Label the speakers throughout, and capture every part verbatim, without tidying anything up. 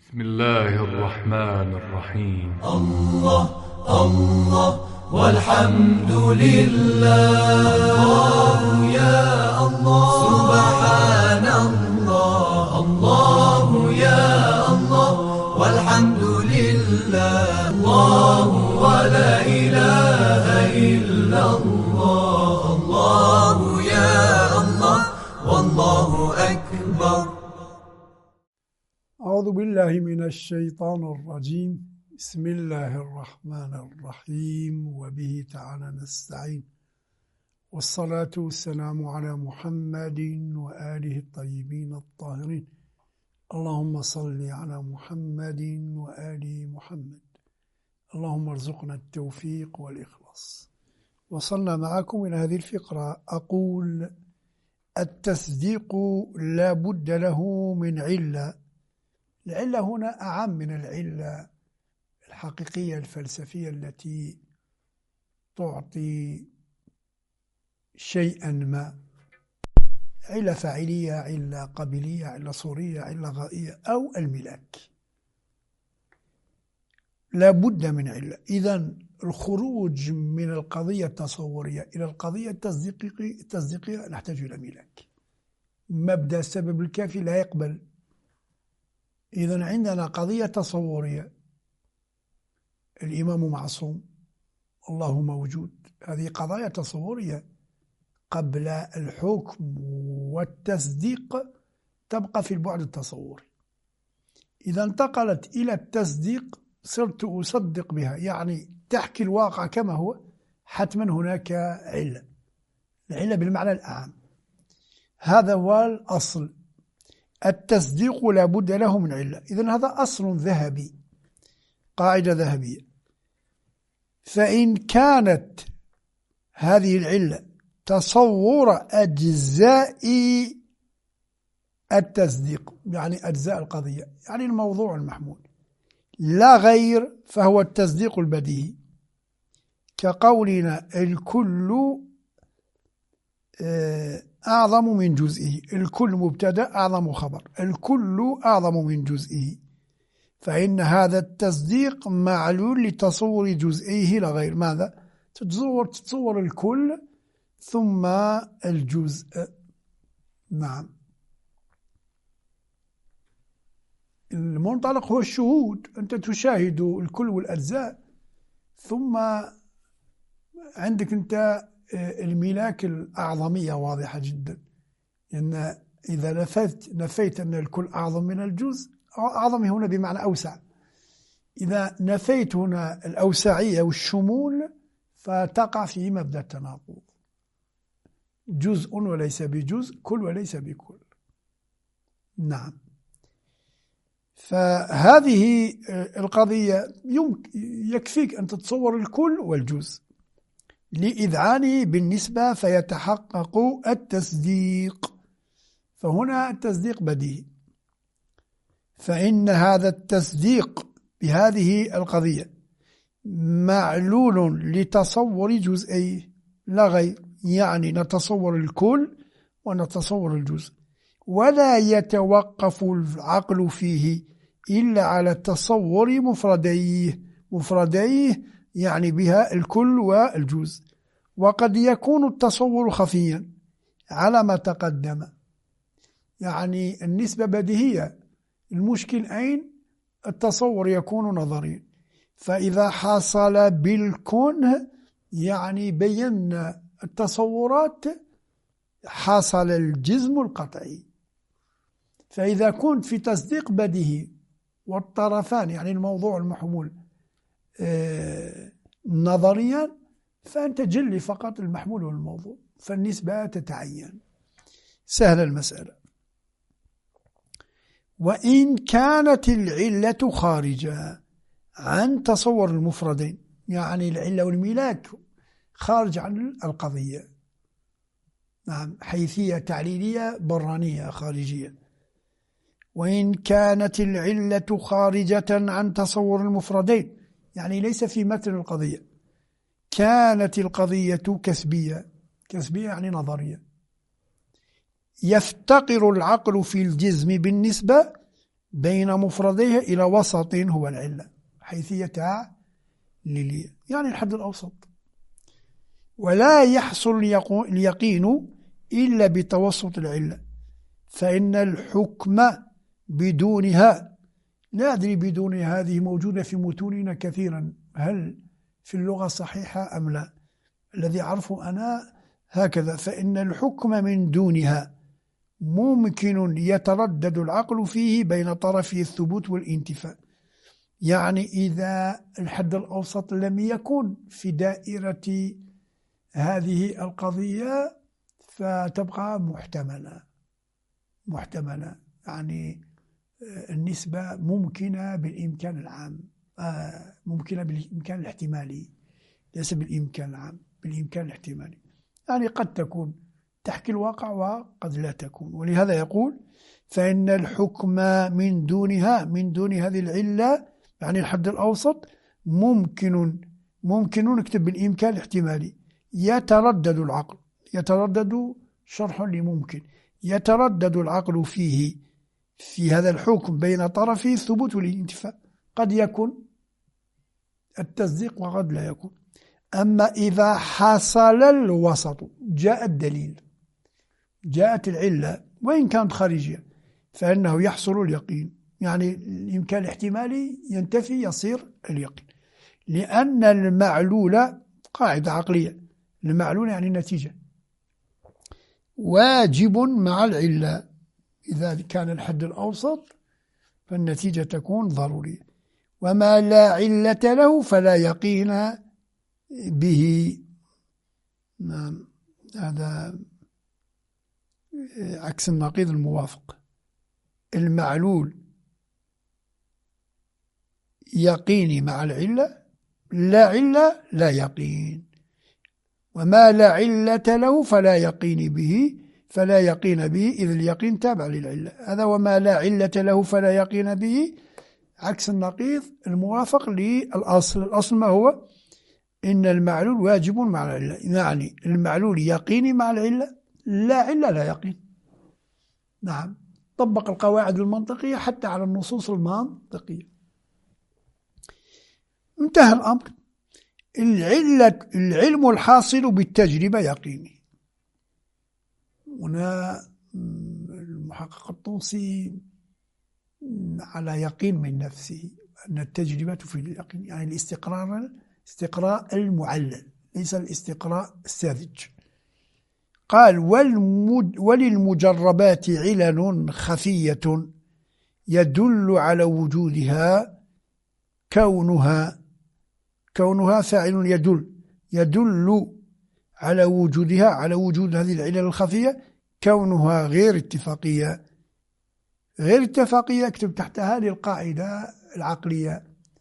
Speaker 1: بسم الله الرحمن الرحيم.
Speaker 2: الله الله والحمد لله، الله يا الله سبحان الله، الله يا الله والحمد لله، الله ولا إله إلا الله، الله يا الله والله أكبر.
Speaker 3: أعوذ بالله من الشيطان الرجيم. بسم الله الرحمن الرحيم، وبه تعالى نستعين، والصلاة والسلام على محمد وآله الطيبين الطاهرين. اللهم صل على محمد وآل محمد. اللهم ارزقنا التوفيق والإخلاص. وصلنا معكم إلى هذه الفقرة. أقول: التصديق لا بد له من علة. العلة هنا أعم من العلة الحقيقية الفلسفية التي تعطي شيئا ما، علة فاعلية، علة قابلية، علة صورية، علة غائية، أو الملاك. لا بد من علة. إذن الخروج من القضية التصورية إلى القضية التصديقية نحتاج إلى ملاك. مبدأ السبب الكافي لا يقبل. إذن عندنا قضية تصورية: الإمام معصوم، الله موجود. هذه قضايا تصورية. قبل الحكم والتصديق تبقى في البعد التصوري. إذا انتقلت إلى التصديق صرت أصدق بها، يعني تحكي الواقع كما هو. حتما هناك علة، العلة بالمعنى الأعم. هذا هو الأصل. التصديق لا بد له من علة. إذن هذا أصل ذهبي، قاعدة ذهبية. فإن كانت هذه العلة تصور أجزاء التصديق، يعني أجزاء القضية، يعني الموضوع المحمول، لا غير، فهو التصديق البديهي. كقولنا: الكل أعظم من جزئه. الكل مبتدأ، أعظم خبر. الكل أعظم من جزئه، فإن هذا التصديق معلول لتصور جزئيه لا غير. ماذا؟ تتصور, تتصور الكل ثم الجزء. نعم. المنطلق هو الشهود. أنت تشاهد الكل والأجزاء، ثم عندك أنت الملاك الأعظمية واضحة جدا. إن إذا نفيت نفيت أن الكل أعظم من الجزء، أعظم هنا بمعنى أوسع. إذا نفيت هنا الأوسعية والشمول فتقع في مبدأ التناقض. جزء وليس بجزء، كل وليس بكل. نعم. فهذه القضية يكفيك أن تتصور الكل والجزء لإذعانه بالنسبة، فيتحقق التصديق. فهنا التصديق بديهي. فإن هذا التصديق بهذه القضية معلول لتصور جزئيه لا غير، يعني نتصور الكل ونتصور الجزء، ولا يتوقف العقل فيه إلا على تصور مفرديه. مفرديه يعني بها الكل والجزء. وقد يكون التصور خفيا على ما تقدم، يعني النسبة بديهية. المشكل أين؟ التصور يكون نظريا. فإذا حصل بالكون يعني بينا التصورات، حصل الجزم القطعي. فإذا كنت في تصديق بديهي والطرفان يعني الموضوع المحمول آه نظريا، فأنت جلي فقط المحمول والموضوع، فالنسبة تتعين. سهل المسألة. وإن كانت العلة خارجة عن تصور المفردين، يعني العلة والملاك خارج عن القضية. نعم، حيثية تعليلية برانية خارجية. وإن كانت العلة خارجة عن تصور المفردين، يعني ليس في متن القضية، كانت القضية كسبية. كسبية يعني نظرية. يفتقر العقل في الجزم بالنسبة بين مفرديها إلى وسط هو العلة، حيثية تعليلية يعني الحد الأوسط. ولا يحصل اليقين إلا بتوسط العلة، فإن الحكم بدونها، لا أدري بدون هذه موجودة في متوننا كثيرا، هل في اللغة صحيحة أم لا؟ الذي أعرفه أنا هكذا، فإن الحكم من دونها ممكن يتردد العقل فيه بين طرفي الثبوت والانتفاء. يعني إذا الحد الأوسط لم يكن في دائرة هذه القضية فتبقى محتملة محتملة يعني النسبة ممكنة بالإمكان العام، ممكنة بالإمكان الاحتمالي، ليس بالإمكان العام، بالإمكان الاحتمالي. يعني قد تكون تحكي الواقع وقد لا تكون. ولهذا يقول فإن الحكم من دونها، من دون هذه العلة يعني الحد الأوسط، ممكن ممكن نكتب بالإمكان الاحتمالي، يتردد العقل، يتردد شرح لممكن، يتردد العقل فيه في هذا الحكم بين طرفي الثبوت والانتفاء، قد يكون التصديق وقد لا يكون. أما إذا حصل الوسط، جاء الدليل، جاءت العلة وإن كانت خارجية، فإنه يحصل اليقين، يعني الإمكان الاحتمالي ينتفي يصير اليقين، لأن المعلول قاعدة عقلية، المعلول يعني النتيجة واجب مع العلة، إذا كان الحد الأوسط فالنتيجة تكون ضرورية. وما لا علة له فلا يقين به. نعم، هذا عكس النقيض الموافق. المعلول يقيني مع العلة، لا علة لا يقين. وما لا علة له فلا يقين به، فلا يقين به إذ اليقين تابع للعلة. هذا وما لا علة له فلا يقين به عكس النقيض الموافق للأصل. الأصل ما هو؟ إن المعلول واجب مع العلة، يعني المعلول يقيني مع العلة، لا علة لا يقين. نعم، طبق القواعد المنطقية حتى على النصوص المنطقية، انتهى الأمر. العلة العلم الحاصل بالتجربة يقيني. هنا المحقق الطوسي على يقين من نفسه أن التجربة تفيد اليقين، يعني الاستقرار، استقراء المعلل ليس الاستقراء الساذج. قال والمد وللمجربات علل خفية يدل على وجودها كونها، كونها فاعل يدل، يدل على وجودها، على وجود هذه العلل الخفية، كونها غير اتفاقية. غير اتفاقية اكتب تحتها للقاعدة العقلية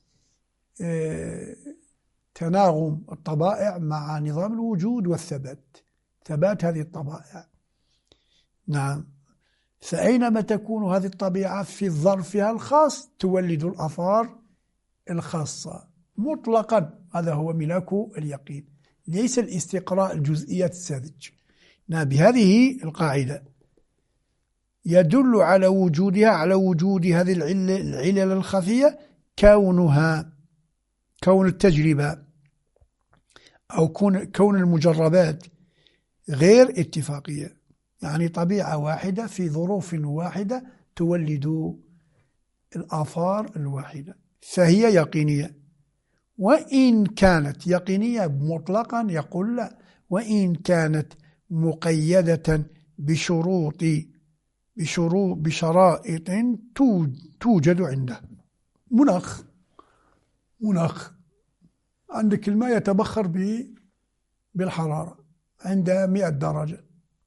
Speaker 3: اه تناغم الطبائع مع نظام الوجود والثبات، ثبات هذه الطبائع. نعم، فأينما تكون هذه الطبيعة في ظرفها الخاص تولد الآثار الخاصة مطلقا. هذا هو ملاك اليقين، ليس الاستقراء الجزئيات الساذج. نعم، بهذه القاعدة يدل على وجودها، على وجود هذه العلل, العلل الخفية، كونها، كون التجربة أو كون, كون المجربات غير اتفاقية، يعني طبيعة واحدة في ظروف واحدة تولد الآثار الواحدة، فهي يقينية. وإن كانت يقينية مطلقا يقول لا، وإن كانت مقيدة بشروط بشروط بشرائط توجد عنده. مناخ، مناخ عندك الماء يتبخر بالحرارة عند مئة درجة،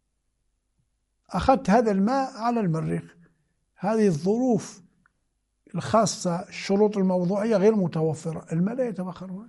Speaker 3: أخذت هذا الماء على المريخ، هذه الظروف الخاصة، الشروط الموضوعية غير متوفرة، الماء لا يتبخر.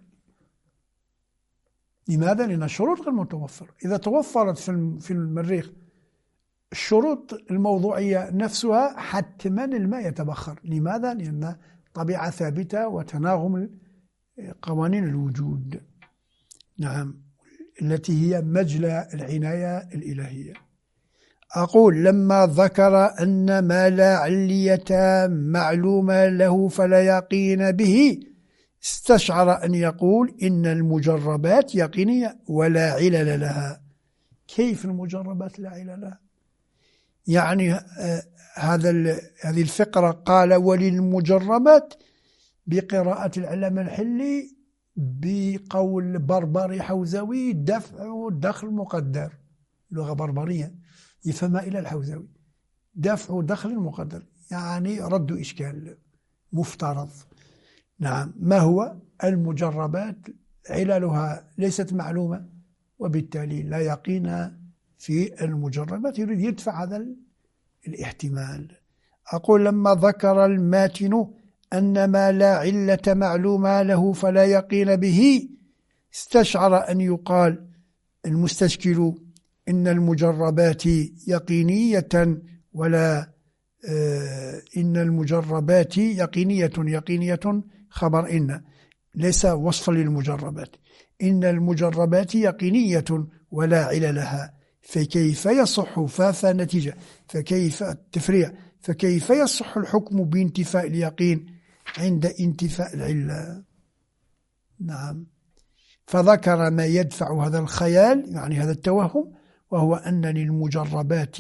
Speaker 3: لماذا؟ لأن الشروط غير متوفرة. إذا توفرت في المريخ الشروط الموضوعية نفسها حتما الماء يتبخر. لماذا؟ لأن طبيعة ثابتة وتناغم قوانين الوجود. نعم، التي هي مجلى العناية الإلهية. أقول لما ذكر أن ما لا علية معلوم له فلا يقين به استشعر أن يقول إن المجربات يقينية ولا علل لها. كيف المجربات لا علل لها؟ يعني هذا هذه الفقرة قال وللمجربات بقراءة العلامة الحلي بقول بربري حوزوي دفع دخل مقدر، لغة بربرية يفهمها إلى الحوزوي، دفع دخل مقدر يعني رد إشكال مفترض. نعم. ما هو المجربات؟ عللها ليست معلومة وبالتالي لا يقين في المجربات، يريد يدفع هذا الاحتمال. أقول لما ذكر الماتن أن ما لا علة معلومة له فلا يقين به استشعر أن يقال المستشكل إن المجربات يقينية ولا آه إن المجربات يقينية يقينية خبر إن ليس وصفا للمجربات، إن المجربات يقينية ولا علل لها فكيف يصح فاف نتيجة فكيف التفريع فكيف يصح الحكم بانتفاء اليقين عند انتفاء العلة. نعم. فذكر ما يدفع هذا الخيال يعني هذا التوهم، وهو أن للمجربات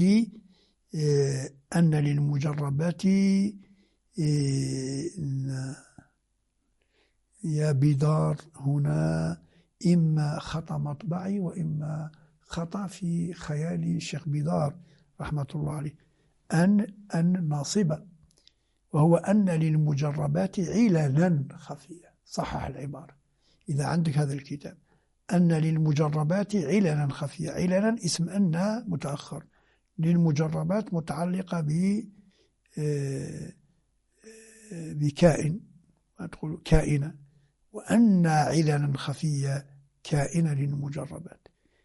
Speaker 3: أن للمجربات يا بدار هنا إما خطأ مطبعي وإما خطأ في خيال الشيخ بدار رحمة الله عليه، أن أن ناصبة، وهو أن للمجربات عللا خفية. صحح العبارة إذا عندك هذا الكتاب، أن للمجربات عللا خفية. عللا اسم أن متأخر، للمجربات متعلقة ب بكائن تقول كائنة، وأن عللا خفية كائنة للمجربات.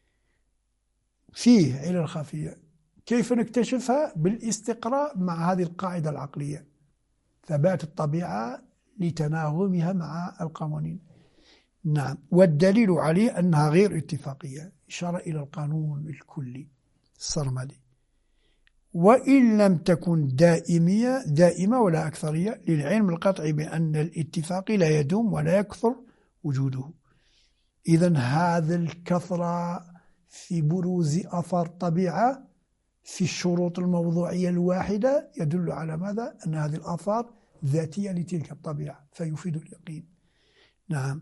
Speaker 3: فيه علل خفية، كيف نكتشفها؟ بالاستقراء مع هذه القاعدة العقلية، ثبات الطبيعة لتناغمها مع القوانين. نعم. والدليل عليه أنها غير اتفاقية، إشارة إلى القانون الكلي السرمدي. وإن لم تكن دائمية دائمة ولا أكثرية للعلم القطعي بأن الاتفاق لا يدوم ولا يكثر وجوده. إذن هذا الكثرة في بروز أثر طبيعة في الشروط الموضوعية الواحدة يدل على ماذا؟ أن هذه الآثار ذاتية لتلك الطبيعة فيفيد اليقين. نعم.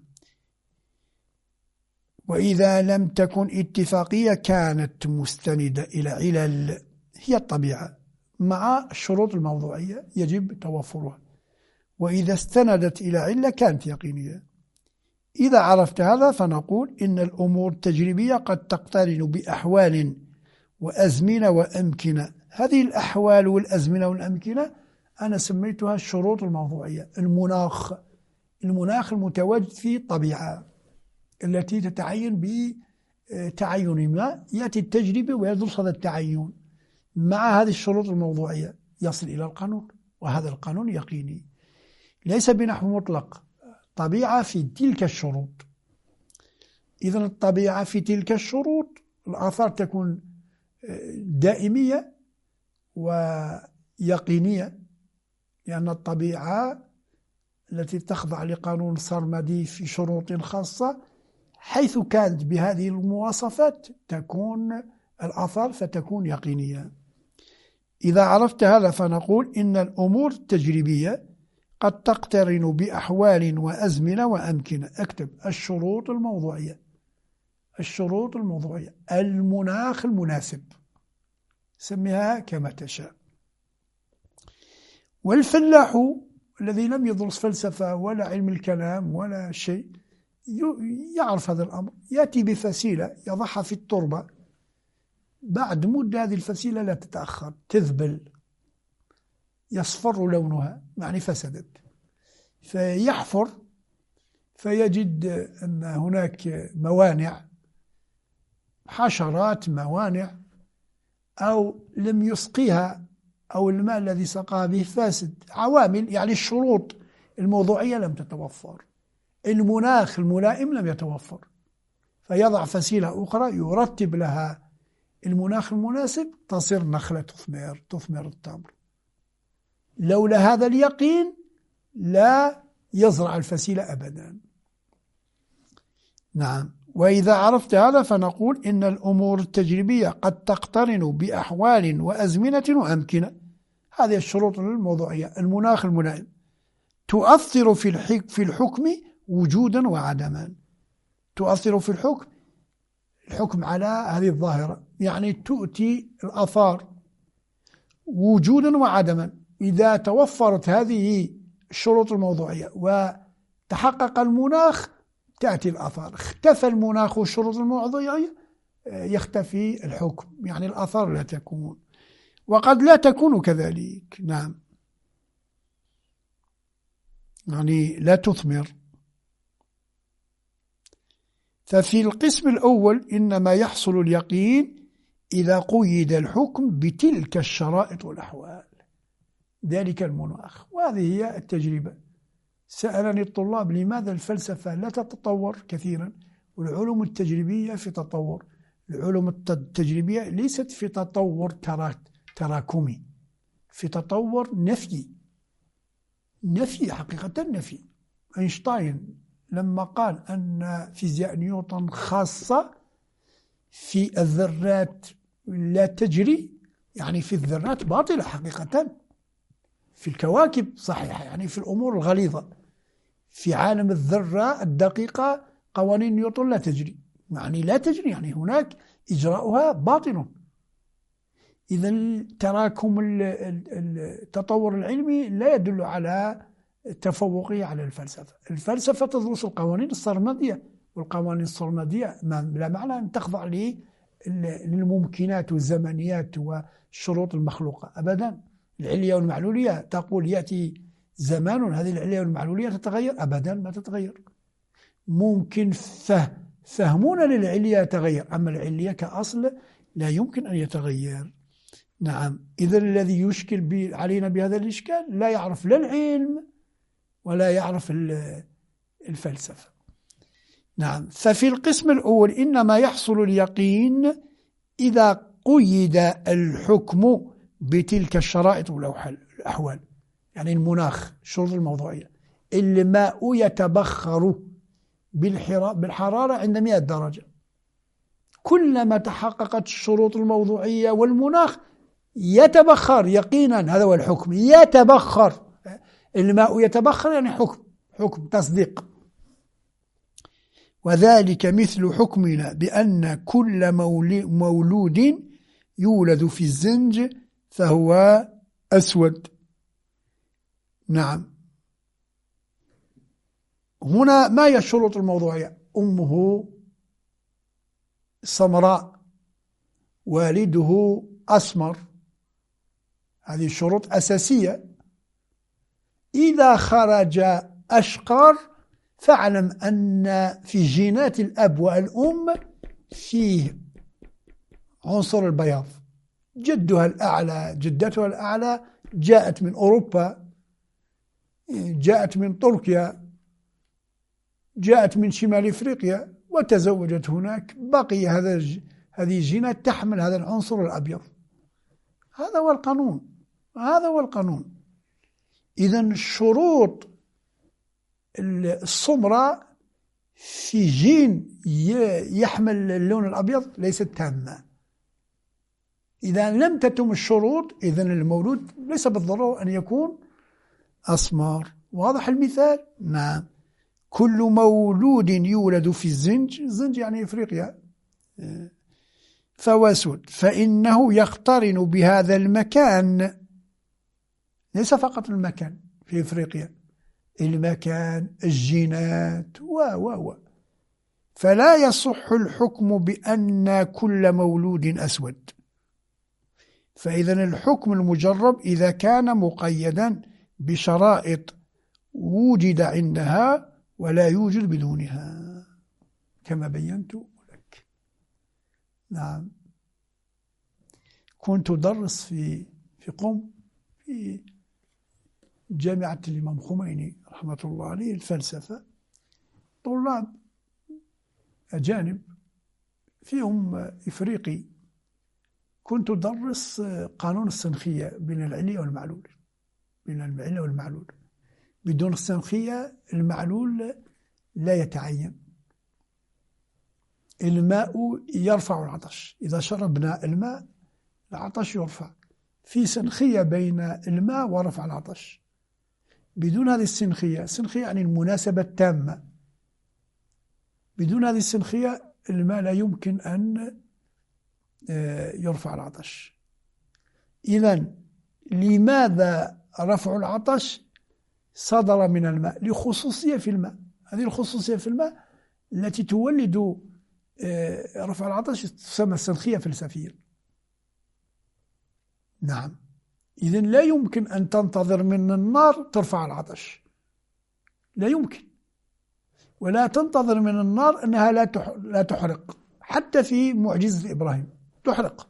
Speaker 3: وإذا لم تكن اتفاقية كانت مستندة إلى علل هي الطبيعة مع الشروط الموضوعية يجب توفرها، وإذا استندت إلى علة كانت يقينية. إذا عرفت هذا فنقول إن الأمور التجريبية قد تقترن بأحوال وأزمنة وأمكنة. هذه الأحوال والأزمنة والأمكنة أنا سميتها الشروط الموضوعية، المناخ المناخ المتواجد في الطبيعة التي تتعين بتعين ما، يأتي التجربة ويدرس هذا التعين مع هذه الشروط الموضوعية يصل إلى القانون، وهذا القانون يقيني ليس بنحو مطلق، طبيعة في تلك الشروط. إذن الطبيعة في تلك الشروط الآثار تكون دائمية ويقينية، لأن الطبيعة التي تخضع لقانون سرمدي في شروط خاصة حيث كانت بهذه المواصفات تكون الآثار فتكون يقينية. إذا عرفت هذا فنقول إن الأمور التجريبية قد تقترن بأحوال وأزمنة وأمكنة. اكتب الشروط الموضوعية، الشروط الموضوعية، المناخ المناسب، سميها كما تشاء. والفلاح الذي لم يدرس فلسفة ولا علم الكلام ولا شيء يعرف هذا الأمر، يأتي بفسيلة يضعها في التربة، بعد مدة هذه الفسيلة لا تتأخر تذبل يصفر لونها يعني فسدت، فيحفر فيجد أن هناك موانع، حشرات موانع، أو لم يسقيها أو الماء الذي سقاها به فاسد، عوامل يعني الشروط الموضوعية لم تتوفر، المناخ الملائم لم يتوفر، فيضع فسيلة أخرى يرتب لها المناخ المناسب تصير نخلة تثمر تثمر التمر. لولا هذا اليقين لا يزرع الفسيل أبدا. نعم. وإذا عرفت هذا فنقول إن الأمور التجريبية قد تقترن بأحوال وأزمنة وأمكنة. هذه الشروط الموضوعية. المناخ الملائم تؤثر في في الحكم وجودا وعدما. تؤثر في الحكم الحكم على هذه الظاهرة، يعني تؤتي الآثار وجودا وعدما. إذا توفرت هذه الشروط الموضوعية وتحقق المناخ تأتي الآثار. اختفى المناخ والشروط الموضوعية يختفي الحكم، يعني الآثار لا تكون، وقد لا تكون كذلك. نعم، يعني لا تثمر. ففي القسم الأول إنما يحصل اليقين إذا قيد الحكم بتلك الشرائط والأحوال، ذلك المناخ. وهذه هي التجربة. سألني الطلاب لماذا الفلسفة لا تتطور كثيرا والعلوم التجريبية في تطور. العلوم التجريبية ليست في تطور تراكمي، في تطور نفي نفي حقيقة نفي. أينشتاين لما قال أن فيزياء نيوتن خاصة في الذرات لا تجري، يعني في الذرات باطلة حقيقة. في الكواكب صحيحة، يعني في الأمور الغليظة. في عالم الذرة الدقيقة قوانين نيوتن لا تجري، يعني لا تجري، يعني هناك إجراؤها باطل. إذا تراكم التطور العلمي لا يدل على تفوقية على الفلسفة. الفلسفة تدرس القوانين السرمدية، والقوانين السرمدية لا معنى أن تخضع للممكنات والزمنيات والشروط المخلوقة أبدا. العلية والمعلولية تقول يأتي زمان هذه العلية والمعلولية تتغير، أبدا ما تتغير. ممكن فهمنا للعلية يتغير، أما العلية كأصل لا يمكن أن يتغير. نعم. إذا الذي يشكل علينا بهذا الإشكال لا يعرف لا العلم ولا يعرف الفلسفة. نعم. ففي القسم الأول إنما يحصل اليقين إذا قيد الحكم بتلك الشرائط والأحوال، يعني المناخ، الشروط الموضوعية. الماء يتبخر بالحرارة عند مئة درجة. كلما تحققت الشروط الموضوعية والمناخ يتبخر يقينا. هذا هو الحكم، يتبخر. الماء يتبخر يعني حكم حكم تصديق. وذلك مثل حكمنا بأن كل مولود يولد في الزنج فهو أسود. نعم. هنا ما هي الشروط الموضوعية؟ أمه سمراء، والده أسمر، هذه شروط أساسية. إذا خرج أشقر فاعلم أن في جينات الأب والأم فيه عنصر البياض. جدها الأعلى جدتها الأعلى جاءت من أوروبا، جاءت من تركيا، جاءت من شمال إفريقيا وتزوجت هناك. بقي هذا هذه الجينات تحمل هذا العنصر الأبيض. هذا هو القانون، هذا هو القانون. إذن الشروط السمراء في جين يحمل اللون الأبيض ليست تامة. إذا لم تتم الشروط إذن المولود ليس بالضرورة أن يكون أسمر. واضح المثال؟ نعم. كل مولود يولد في الزنج، الزنج يعني إفريقيا، فهو أسود، فإنه يقترن بهذا المكان. ليس فقط المكان في إفريقيا، المكان، الجينات و و و فلا يصح الحكم بأن كل مولود أسود. فإذا الحكم المجرب إذا كان مقيدا بشرائط وجد عندها ولا يوجد بدونها كما بينت لك. نعم. كنت أدرس في في قم في جامعة الإمام خميني رحمة الله عليه الفلسفة. طلاب أجانب فيهم إفريقي كنت أدرس قانون السنخية بين العلة والمعلول، بين العلة والمعلول. بدون السنخية المعلول لا يتعين. الماء يرفع العطش، إذا شربنا الماء العطش يرفع. في سنخية بين الماء ورفع العطش. بدون هذه السنخية، السنخية يعني المناسبة التامة، بدون هذه السنخية الماء لا يمكن أن يرفع العطش. إذن لماذا رفع العطش صدر من الماء؟ لخصوصية في الماء. هذه الخصوصية في الماء التي تولد رفع العطش تسمى السنخية فلسفيا. نعم. إذن لا يمكن أن تنتظر من النار ترفع العطش، لا يمكن. ولا تنتظر من النار أنها لا تحرق. حتى في معجزة إبراهيم تحرق.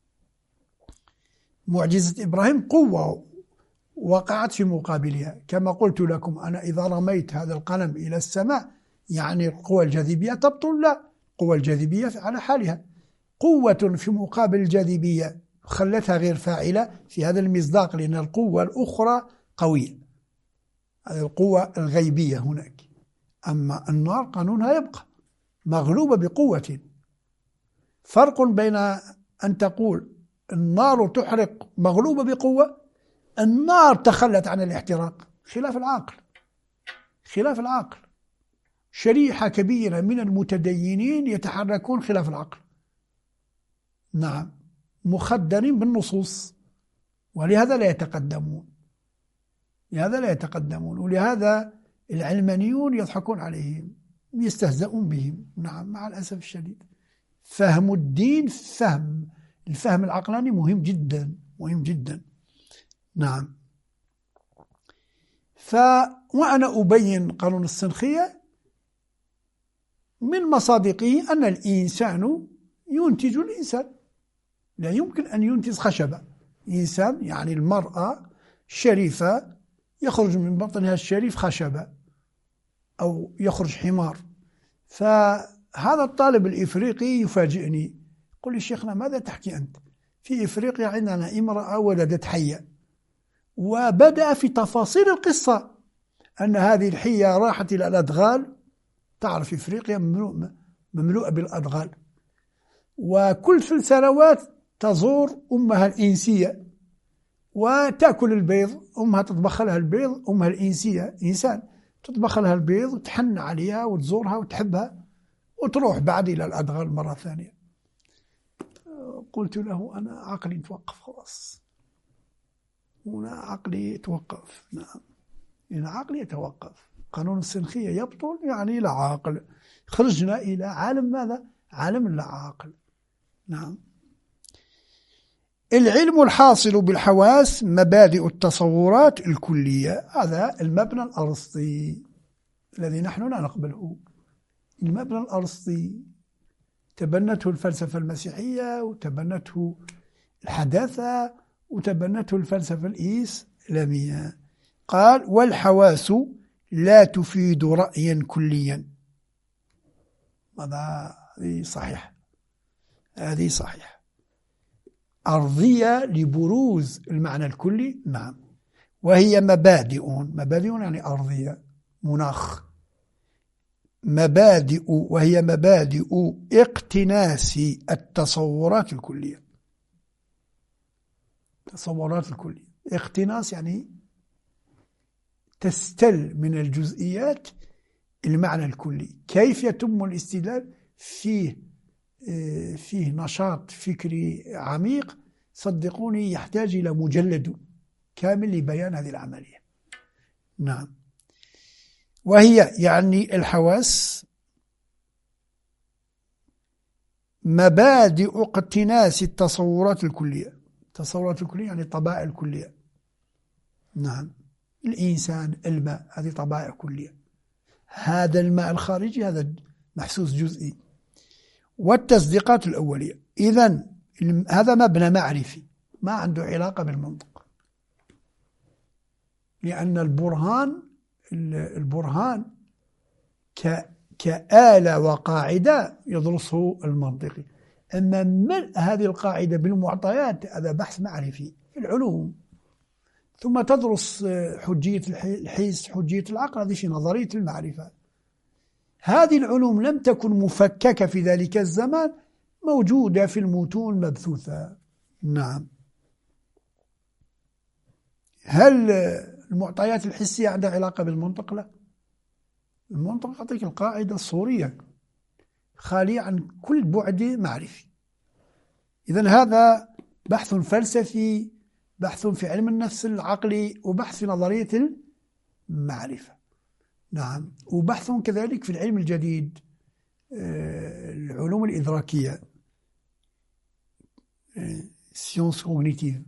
Speaker 3: معجزة إبراهيم قوة وقعت في مقابلها. كما قلت لكم أنا إذا رميت هذا القلم إلى السماء يعني القوى الجاذبية تبطل؟ لا، قوى الجاذبية على حالها. قوة في مقابل الجاذبية خلتها غير فاعلة في هذا المصداق، لأن القوة الأخرى قوية، هذه القوة الغيبية هناك. أما النار قانونها يبقى مغلوبة بقوة. فرق بين أن تقول النار تحرق مغلوبة بقوة، النار تخلت عن الاحتراق، خلاف العقل. خلاف العقل. شريحة كبيرة من المتدينين يتحركون خلاف العقل. نعم، مخدرين بالنصوص، ولهذا لا يتقدمون. لهذا لا يتقدمون ولهذا العلمانيون يضحكون عليهم، يستهزئون بهم. نعم، مع الأسف الشديد. فهم الدين، فهم الفهم العقلاني مهم جدا، مهم جدا. نعم. ف وأنا أبين قانون السنخية من مصادقه أن الإنسان ينتج الإنسان، لا يمكن أن ينتج خشبة. إنسان يعني المرأة شريفة يخرج من بطنها الشريف خشبة أو يخرج حمار. فهذا الطالب الإفريقي يفاجئني، يقول لي شيخنا ماذا تحكي أنت؟ في إفريقيا عندنا امرأة ولدت حية، وبدأ في تفاصيل القصة أن هذه الحية راحت إلى الأدغال. تعرف إفريقيا مملوءة بالأدغال، وكل ثلاث سنوات تزور أمها الإنسية وتأكل البيض. أمها تطبخ لها البيض، أمها الإنسية إنسان تطبخ لها البيض وتحن عليها وتزورها وتحبها وتروح بعد إلى الأدغال مرة ثانية. قلت له أنا عقلي توقف خلاص، هنا عقلي توقف. نعم، إن عقلي يتوقف. قانون السنخية يبطل يعني لا عقل. خرجنا إلى عالم ماذا؟ عالم لا عقل. نعم. العلم الحاصل بالحواس مبادئ التصورات الكلية. هذا المبنى الأرسطي الذي نحن لا نقبله. المبنى الأرسطي تبنته الفلسفة المسيحية، وتبنته الحداثة، وتبنته الفلسفة الإسلامية. قال والحواس لا تفيد رأيا كليا. هذا هذه صحيح، هذه صحيح. أرضية لبروز المعنى الكلي. نعم. وهي مبادئ، مبادئ يعني أرضية، مناخ. مبادئ، وهي مبادئ اقتناس التصورات الكلية. تصورات الكلية، اقتناس يعني تستل من الجزئيات المعنى الكلي. كيف يتم الاستدلال؟ فيه فيه نشاط فكري عميق، صدقوني يحتاج إلى مجلد كامل لبيان هذه العملية. نعم. وهي يعني الحواس مبادئ اقتناس التصورات الكلية. التصورات الكلية يعني الطبائع الكلية. نعم. الإنسان، الماء، هذه طبائع كلية. هذا الماء الخارجي هذا محسوس جزئي. والتصديقات الأولية. إذن هذا مبنى معرفي ما عنده علاقة بالمنطق، لأن البرهان البرهان كآلة وقاعدة يدرسه المنطقي. أما ملء هذه القاعدة بالمعطيات هذا بحث معرفي في العلوم، ثم تدرس حجية الحس، حجية العقل، هذه في نظرية المعرفة. هذه العلوم لم تكن مفككة في ذلك الزمان، موجودة في المتون مبثوثة. نعم. هل المعطيات الحسية عندها علاقة بالمنطق؟ لا. المنطق يعطيك القاعدة الصورية خالية عن كل بعد معرفي. إذن هذا بحث فلسفي، بحث في علم النفس العقلي، وبحث في نظرية المعرفة. نعم. وبحث كذلك في العلم الجديد، العلوم الإدراكية، سيونس كوغنيتيف.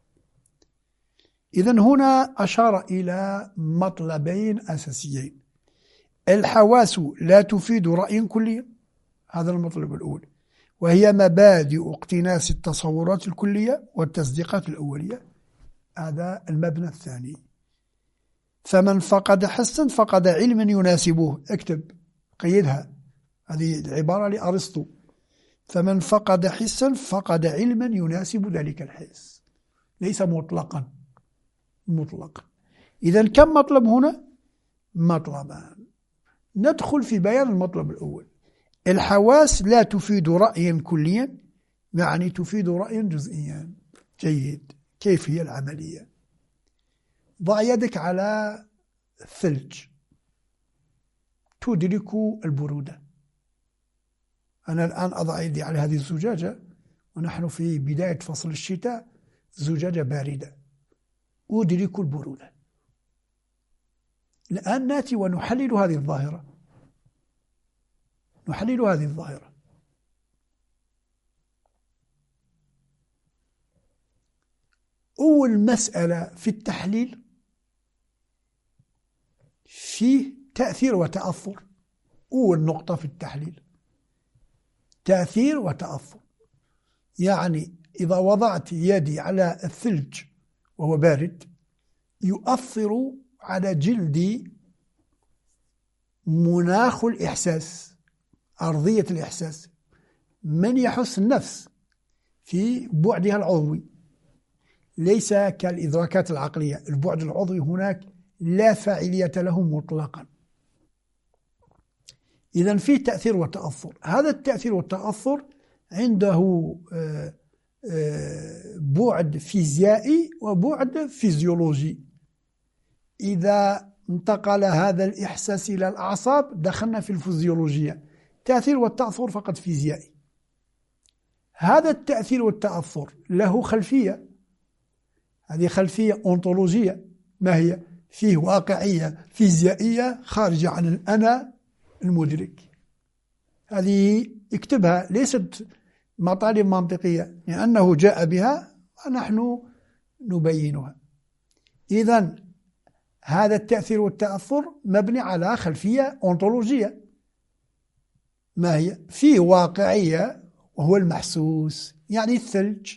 Speaker 3: إذن هنا أشار إلى مطلبين أساسيين: الحواس لا تفيد رأي كلي، هذا المطلب الأول، وهي مبادئ اقتناس التصورات الكلية والتصديقات الأولية، هذا المبنى الثاني. فمن فقد حسا فقد علما يناسبه، اكتب قيدها، هذه العبارة لأرسطو. فمن فقد حسا فقد علما يناسب ذلك الحس، ليس مطلقا مطلقا. إذن كم مطلب هنا؟ مطلبان. ندخل في بيان المطلب الأول. الحواس لا تفيد رأيا كليا، يعني تفيد رأيا جزئيا. جيد. كيف هي العملية؟ ضع يدك على الثلج تدرك البرودة. أنا الآن أضع يدي على هذه الزجاجة ونحن في بداية فصل الشتاء، زجاجة باردة، أدرك البرودة. الآن نأتي ونحلل هذه الظاهرة، نحلل هذه الظاهرة. أول مسألة في التحليل فيه تأثير وتأثر. أول نقطة في التحليل تأثير وتأثر، يعني إذا وضعت يدي على الثلج وهو بارد يؤثر على جلدي مناخ الإحساس، أرضية الإحساس. من يحس النفس في بعدها العضوي، ليس كالإدراكات العقلية، البعد العضوي هناك لا فاعلية له مطلقا. إذن فيه تأثير وتأثر. هذا التأثير والتأثر عنده بعد فيزيائي وبعد فيزيولوجي. إذا انتقل هذا الإحساس إلى الأعصاب دخلنا في الفيزيولوجية. التأثير والتأثر فقط فيزيائي. هذا التأثير والتأثر له خلفية، هذه خلفية أونتولوجية. ما هي؟ فيه واقعية فيزيائية خارجة عن الأنا المدرك. هذه اكتبها، ليست مطالب منطقية، لأنه جاء بها ونحن نبينها. إذن هذا التأثير والتأثر مبني على خلفية أونتولوجية. ما هي؟ فيه واقعية وهو المحسوس يعني الثلج،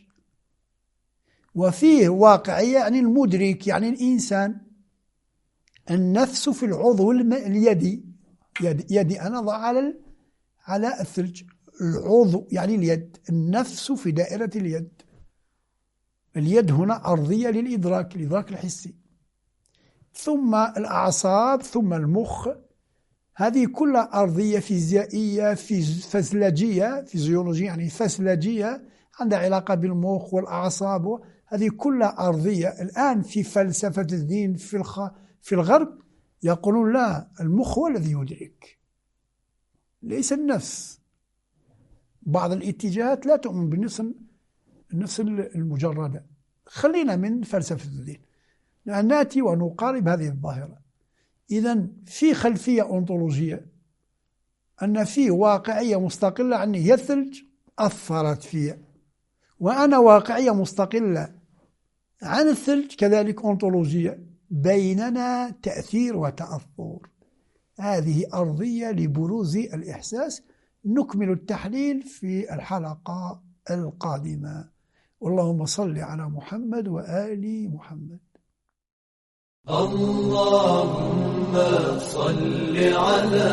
Speaker 3: وفيه واقعية يعني المدرك يعني الإنسان. النفس في العضو اليدي، يدي, يدي أنا ضع على على الثلج، العضو يعني اليد، النفس في دائرة اليد. اليد هنا أرضية للإدراك، الإدراك الحسي، ثم الأعصاب، ثم المخ. هذه كلها أرضية فيزيائية فسلجية، فيزيولوجية يعني فسلجية، عندها علاقة بالمخ والأعصاب. هذه كلها أرضية. الآن في فلسفة الدين في الخ... في الغرب يقولون لا، المخ هو الذي يدرك ليس النفس. بعض الاتجاهات لا تؤمن بالنفس، النفس المجردة. خلينا من فلسفة الدين، نأتي ونقارب هذه الظاهرة. إذن في خلفية أونتولوجية أن في واقعية مستقلة عني، هي الثلج أثرت فيها، وأنا واقعية مستقلة عن الثلج كذلك أونتولوجية. بيننا تأثير وتأثر. هذه أرضية لبروز الإحساس. نكمل التحليل في الحلقة القادمة. اللهم صل على محمد وآل محمد.
Speaker 2: اللهم صل على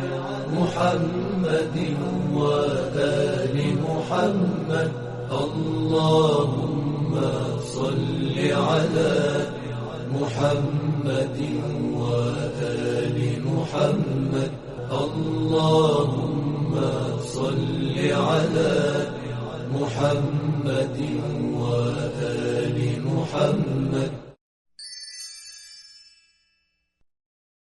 Speaker 2: محمد وآل محمد. اللهم صل على محمد وآل محمد. اللهم صل على محمد وآل محمد.